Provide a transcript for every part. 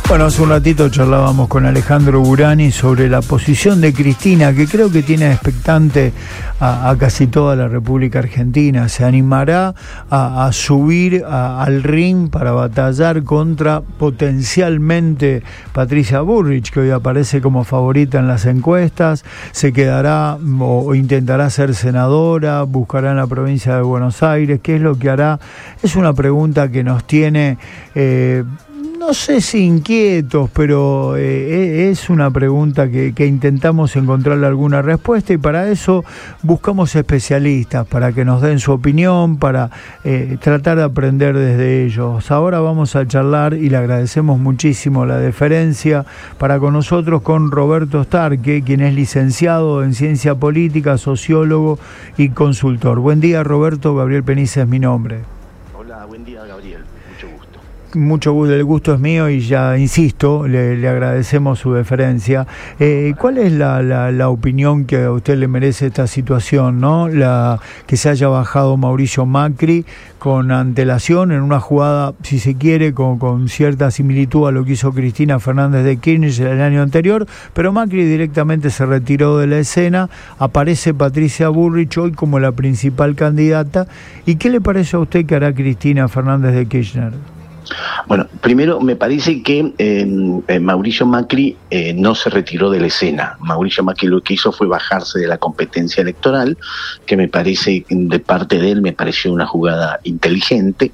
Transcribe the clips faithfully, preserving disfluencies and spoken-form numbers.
Bueno, hace un ratito charlábamos con Alejandro Burani sobre la posición de Cristina, que creo que tiene expectante a, a casi toda la República Argentina. ¿Se animará a, a subir a, al ring para batallar contra potencialmente Patricia Bullrich, que hoy aparece como favorita en las encuestas? ¿Se quedará o, o intentará ser senadora? ¿Buscará en la provincia de Buenos Aires? ¿Qué es lo que hará? Es una pregunta que nos tiene... Eh, No sé si inquietos, pero eh, es una pregunta que, que intentamos encontrarle alguna respuesta, y para eso buscamos especialistas, para que nos den su opinión, para eh, tratar de aprender desde ellos. Ahora vamos a charlar, y le agradecemos muchísimo la deferencia para con nosotros, con Roberto Starke, quien es licenciado en Ciencia Política, sociólogo y consultor. Buen día, Roberto. Gabriel Penice es mi nombre. Hola, buen día, Gabriel. Mucho gusto. Mucho gusto, el gusto es mío, y ya insisto, le, le agradecemos su deferencia. Eh, ¿Cuál es la, la, la opinión que a usted le merece esta situación, ¿no? La que se haya bajado Mauricio Macri con antelación en una jugada, si se quiere, con, con cierta similitud a lo que hizo Cristina Fernández de Kirchner el año anterior, pero Macri directamente se retiró de la escena, aparece Patricia Bullrich hoy como la principal candidata? ¿Y qué le parece a usted que hará Cristina Fernández de Kirchner? Bueno, primero me parece que eh, eh, Mauricio Macri eh, no se retiró de la escena. Mauricio Macri lo que hizo fue bajarse de la competencia electoral, que me parece, de parte de él, me pareció una jugada inteligente.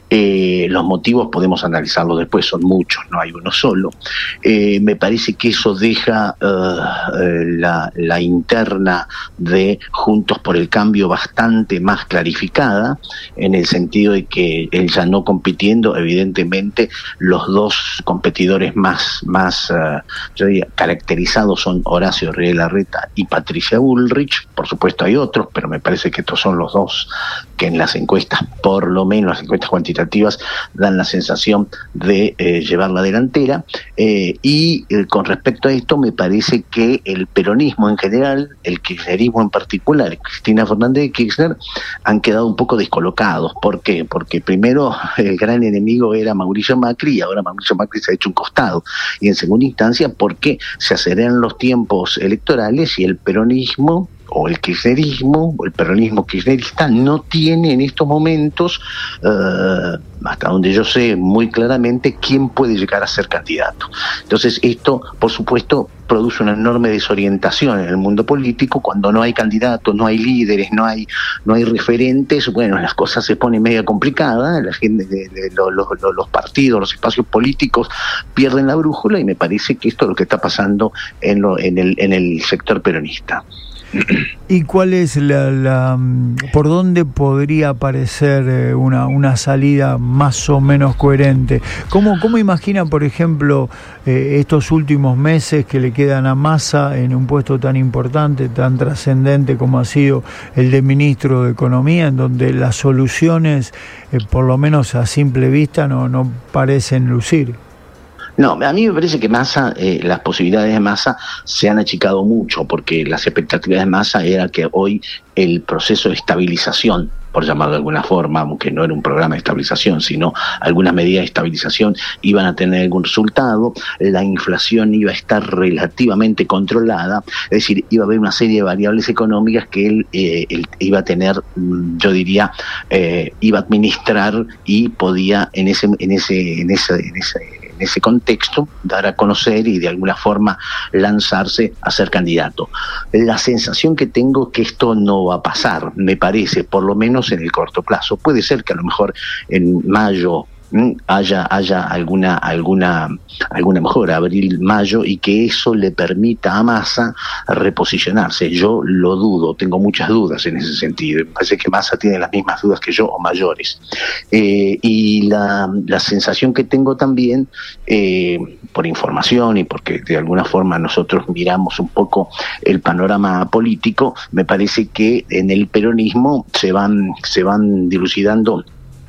Eh, los motivos podemos analizarlos después, son muchos, no hay uno solo. Eh, me parece que eso deja uh, la, la interna de Juntos por el Cambio bastante más clarificada, en el sentido de que él ya no compitiendo, evidentemente, Evidentemente, los dos competidores más, más uh, yo diría, caracterizados son Horacio Rodríguez Larreta y Patricia Bullrich. Por supuesto hay otros, pero me parece que estos son los dos que en las encuestas, por lo menos las encuestas cuantitativas, dan la sensación de eh, llevar la delantera. Eh, y eh, con respecto a esto, me parece que el peronismo en general, el kirchnerismo en particular, Cristina Fernández de Kirchner, han quedado un poco descolocados. ¿Por qué? Porque primero el gran enemigo era Mauricio Macri, y ahora Mauricio Macri se ha hecho un costado. Y en segunda instancia, porque se aceleran los tiempos electorales y el peronismo o el kirchnerismo, o el peronismo kirchnerista, no tiene en estos momentos, uh, hasta donde yo sé muy claramente, quién puede llegar a ser candidato. Entonces esto, por supuesto, produce una enorme desorientación en el mundo político. Cuando no hay candidatos, no hay líderes, no hay no hay referentes, bueno, las cosas se ponen media complicadas, la gente, de, de, de, los, los, los partidos, los espacios políticos pierden la brújula, y me parece que esto es lo que está pasando en, lo, en, el, en el sector peronista. ¿Y cuál es la, la por dónde podría aparecer eh, una, una salida más o menos coherente? ¿Cómo, cómo imagina, por ejemplo, eh, estos últimos meses que le quedan a Massa en un puesto tan importante, tan trascendente como ha sido el de ministro de Economía, en donde las soluciones, eh, por lo menos a simple vista, no, no parecen lucir? No, a mí me parece que Massa, eh, las posibilidades de Massa se han achicado mucho, porque las expectativas de Massa era que hoy el proceso de estabilización, por llamarlo de alguna forma, aunque no era un programa de estabilización, sino algunas medidas de estabilización, iban a tener algún resultado, la inflación iba a estar relativamente controlada, es decir, iba a haber una serie de variables económicas que él, eh, él iba a tener, yo diría, eh, iba a administrar, y podía en ese, en ese, en ese, en ese en ese contexto dar a conocer y de alguna forma lanzarse a ser candidato. La sensación que tengo es que esto no va a pasar, me parece, por lo menos en el corto plazo. Puede ser que a lo mejor en mayo haya haya alguna alguna alguna mejora, abril, mayo, y que eso le permita a Massa reposicionarse. Yo lo dudo, tengo muchas dudas en ese sentido. Me parece que Massa tiene las mismas dudas que yo, o mayores. Eh, y la, la sensación que tengo también, eh, por información y porque de alguna forma nosotros miramos un poco el panorama político, me parece que en el peronismo se van se van dilucidando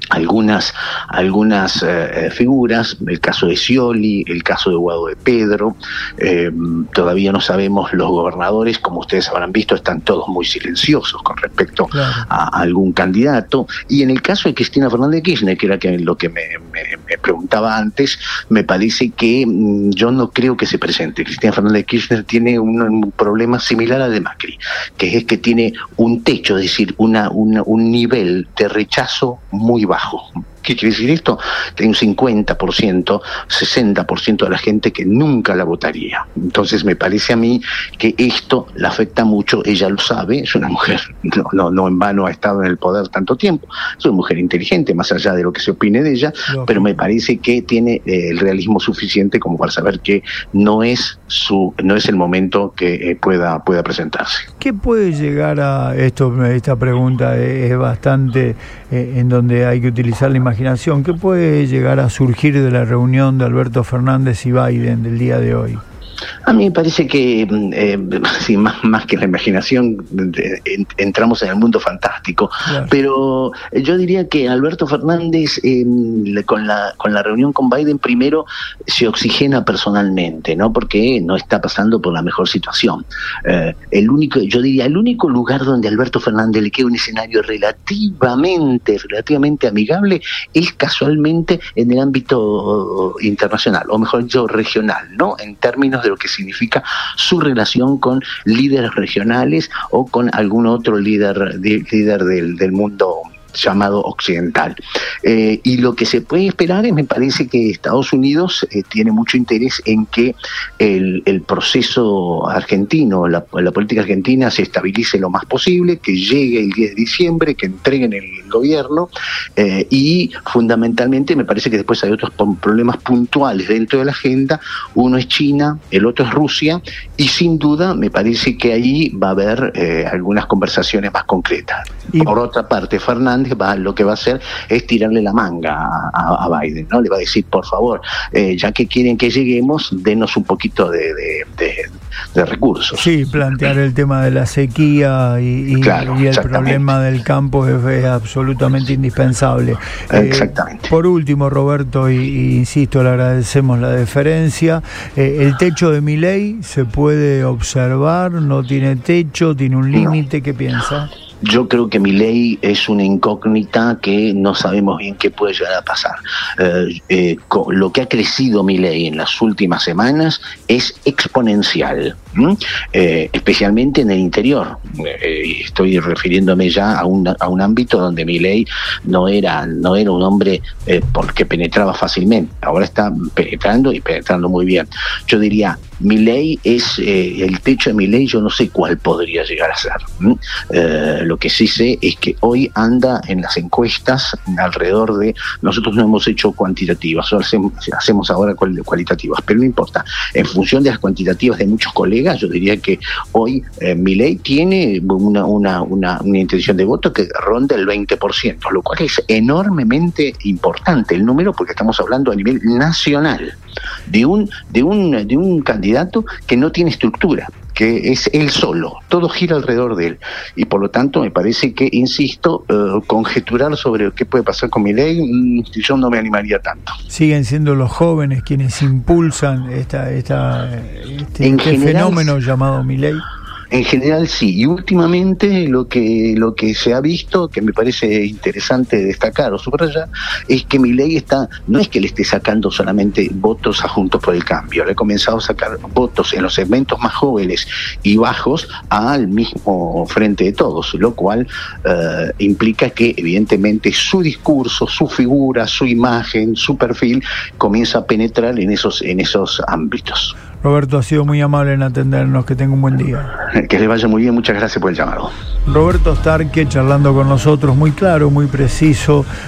algunas algunas eh, figuras, el caso de Scioli, el caso de Guado de Pedro, eh, todavía no sabemos los gobernadores, como ustedes habrán visto, están todos muy silenciosos con respecto claro. a, a algún candidato, y en el caso de Cristina Fernández de Kirchner, que era que, lo que me, me, me preguntaba antes, me parece que mmm, yo no creo que se presente. Cristina Fernández de Kirchner tiene un, un problema similar al de Macri, que es que tiene un techo, es decir, una, una, un nivel de rechazo muy bajo. ¿Qué quiere decir esto? Que hay un cincuenta por ciento, sesenta por ciento de la gente que nunca la votaría. Entonces me parece a mí que esto la afecta mucho, ella lo sabe, es una mujer, no, no, no en vano ha estado en el poder tanto tiempo, es una mujer inteligente, más allá de lo que se opine de ella, no. pero me parece que tiene eh, el realismo suficiente como para saber que no es su, no es el momento que eh, pueda, pueda presentarse. ¿Qué puede llegar a esto? Esta pregunta es bastante eh, en donde hay que utilizar la imaginación. ¿Qué puede llegar a surgir de la reunión de Alberto Fernández y Biden del día de hoy? A mí me parece que, eh, sí, más, más que la imaginación, eh, entramos en el mundo fantástico, claro. pero yo diría que Alberto Fernández, eh, con la con la reunión con Biden, primero se oxigena personalmente, ¿no? Porque no está pasando por la mejor situación. Eh, el único, yo diría, el único lugar donde a Alberto Fernández le queda un escenario relativamente, relativamente amigable es casualmente en el ámbito internacional, o mejor dicho, regional, ¿no? En términos de lo que significa su relación con líderes regionales o con algún otro líder, de, líder del, del mundo llamado occidental. Eh, y lo que se puede esperar es, me parece que Estados Unidos eh, tiene mucho interés en que el, el proceso argentino, la, la política argentina se estabilice lo más posible, que llegue el diez de diciembre, que entreguen el gobierno eh, y fundamentalmente me parece que después hay otros problemas puntuales dentro de la agenda. Uno es China, el otro es Rusia, y sin duda me parece que ahí va a haber eh, algunas conversaciones más concretas. Y por otra parte, Fernández va, lo que va a hacer es tirarle la manga a, a, a Biden, ¿no? Le va a decir, por favor, eh, ya que quieren que lleguemos, denos un poquito de, de, de, de recursos. Sí, plantear el tema de la sequía y, y, claro, y el problema del campo es, es absolutamente indispensable. Exactamente. Eh, por último, Roberto, y, y insisto, le agradecemos la deferencia, eh, el techo de Milei se puede observar, no tiene techo, tiene un límite, no. ¿Qué piensa? Yo creo que Milei es una incógnita que no sabemos bien qué puede llegar a pasar. Eh, eh, lo que ha crecido Milei en las últimas semanas es exponencial, ¿Mm? eh, especialmente en el interior. Eh, estoy refiriéndome ya a un, a un ámbito donde Milei no era, no era un hombre eh, porque penetraba fácilmente. Ahora está penetrando y penetrando muy bien. Yo diría, Milei es eh, el techo de Milei, yo no sé cuál podría llegar a ser. ¿Mm? Eh, Lo que sí sé es que hoy anda en las encuestas alrededor de, nosotros no hemos hecho cuantitativas, solo hacemos, hacemos ahora cualitativas, pero no importa, en función de las cuantitativas de muchos colegas, yo diría que hoy eh, Milei tiene una, una, una, una intención de voto que ronda el veinte por ciento, lo cual es enormemente importante el número, porque estamos hablando a nivel nacional de un, de un, de un candidato que no tiene estructura, que es él solo, todo gira alrededor de él, y por lo tanto me parece que, insisto, uh, conjeturar sobre qué puede pasar con Milei, mmm, yo no me animaría tanto. Siguen siendo los jóvenes quienes impulsan esta, esta, este, este general, fenómeno llamado Milei. En general sí, y últimamente lo que lo que se ha visto, que me parece interesante destacar o subrayar, es que Milei está, no es que le esté sacando solamente votos a Juntos por el Cambio, le ha comenzado a sacar votos en los segmentos más jóvenes y bajos al mismo Frente de Todos, lo cual eh, implica que evidentemente su discurso, su figura, su imagen, su perfil comienza a penetrar en esos en esos ámbitos. Roberto, ha sido muy amable en atendernos, que tenga un buen día. Que le vaya muy bien, muchas gracias por el llamado. Roberto Starke charlando con nosotros, muy claro, muy preciso,